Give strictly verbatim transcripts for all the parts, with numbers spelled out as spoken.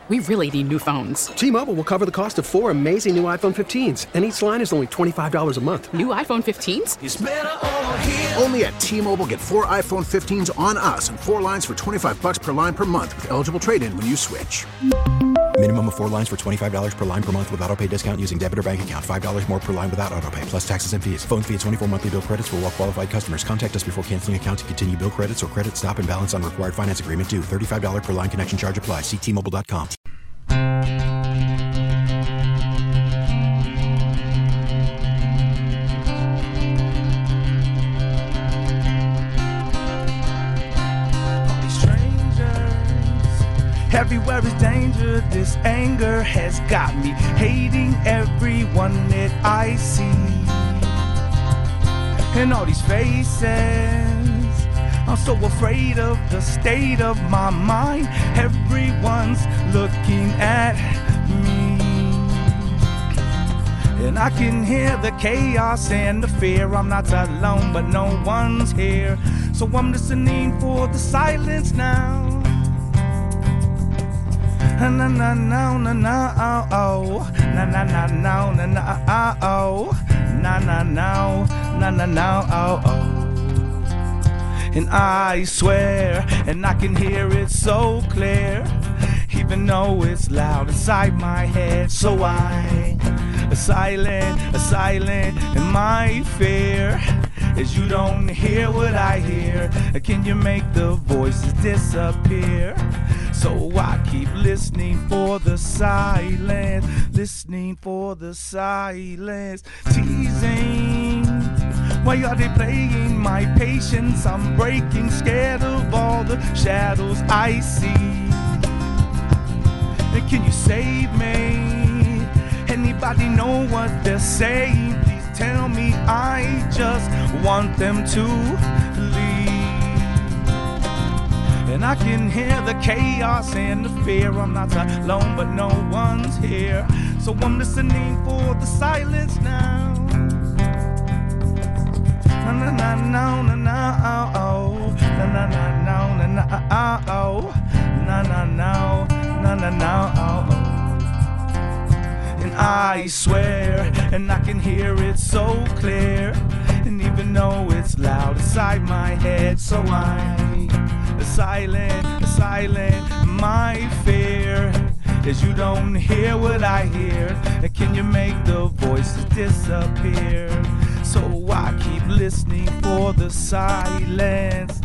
We really need new phones. T-Mobile will cover the cost of four amazing new iPhone fifteens, and each line is only twenty-five dollars a month. New iPhone fifteens? It's better over here. Only at T-Mobile, get four iPhone fifteens on us and four lines for twenty-five dollars per line per month with eligible trade-in when you switch. Minimum of four lines for twenty-five dollars per line per month with autopay discount using debit or bank account. five dollars more per line without autopay, plus taxes and fees. Phone fee at twenty-four monthly bill credits for well-qualified customers. Contact us before canceling account to continue bill credits or credit stop and balance on required finance agreement due. thirty-five dollars per line connection charge applies. See T Mobile dot com. Everywhere is danger, this anger has got me hating everyone that I see. And all these faces, I'm so afraid of the state of my mind. Everyone's looking at me, and I can hear the chaos and the fear. I'm not alone, but no one's here, so I'm listening for the silence now. Na na na na na oh, na na na na na na oh, na na na na na na oh oh. And I swear, and I can hear it so clear, even though it's loud inside my head. So I, a silent, a silent in my fear, as you don't hear what I hear. Can you make the voices disappear? So I keep listening for the silence, listening for the silence, teasing. Why are they playing my patience? I'm breaking, scared of all the shadows I see. And can you save me? Anybody know what they're saying? Please tell me, I just want them to leave. And I can hear the chaos and the fear. I'm not alone, but no one's here, so I'm listening for the silence now. Na na na na na na oh, na na na na na na oh, na na na na na na oh. And I swear, and I can hear it so clear, and even though it's loud inside my head, so I silent, silent, my fear, as you don't hear what I hear. And can you make the voices disappear? So I keep listening for the silence.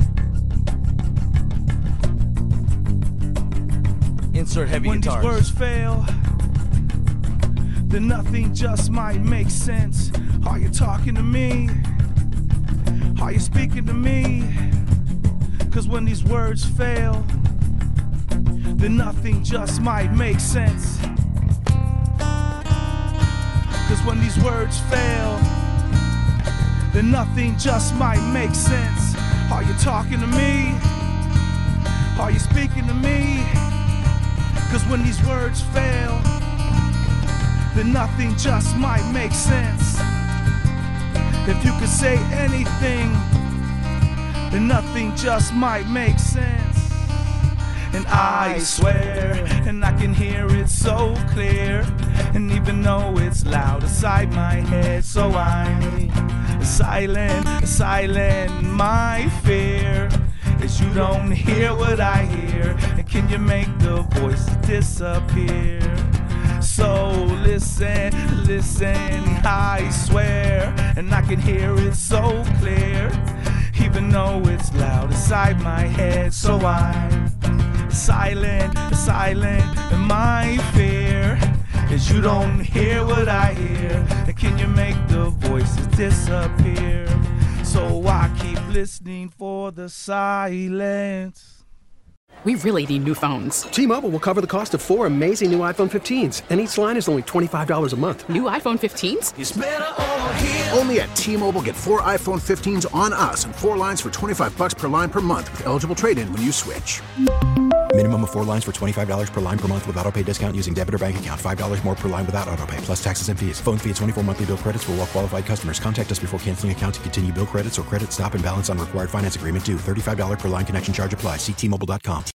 Insert heavy when guitars. When these words fail, then nothing just might make sense. Are you talking to me? Are you speaking to me? Cause when these words fail, then nothing just might make sense. Cause when these words fail, then nothing just might make sense. Are you talking to me? Are you speaking to me? Cause when these words fail, then nothing just might make sense. If you could say anything, then nothing just might make sense. And I swear, and I can hear it so clear, and even though it's loud inside my head, so I'm silent, silent, my fear, as you don't hear what I hear. And can you make the voices disappear? So listen, listen, I swear, and I can hear it so clear, even though it's loud inside my head. So I'm silent, silent in my fear, as you don't hear what I hear. And can you make the voices disappear? So I keep listening for the silence. We really need new phones. T-Mobile will cover the cost of four amazing new iPhone fifteens, and each line is only twenty-five dollars a month. New iPhone fifteens? It's better over here. Only at T-Mobile, get four iPhone fifteens on us and four lines for twenty-five dollars per line per month with eligible trade-in when you switch. Minimum of four lines for twenty-five dollars per line per month with autopay discount using debit or bank account. five dollars more per line without autopay, plus taxes and fees. Phone fee at twenty-four monthly bill credits for well-qualified customers. Contact us before canceling account to continue bill credits or credit stop and balance on required finance agreement due. thirty-five dollars per line connection charge applies. See T Mobile dot com.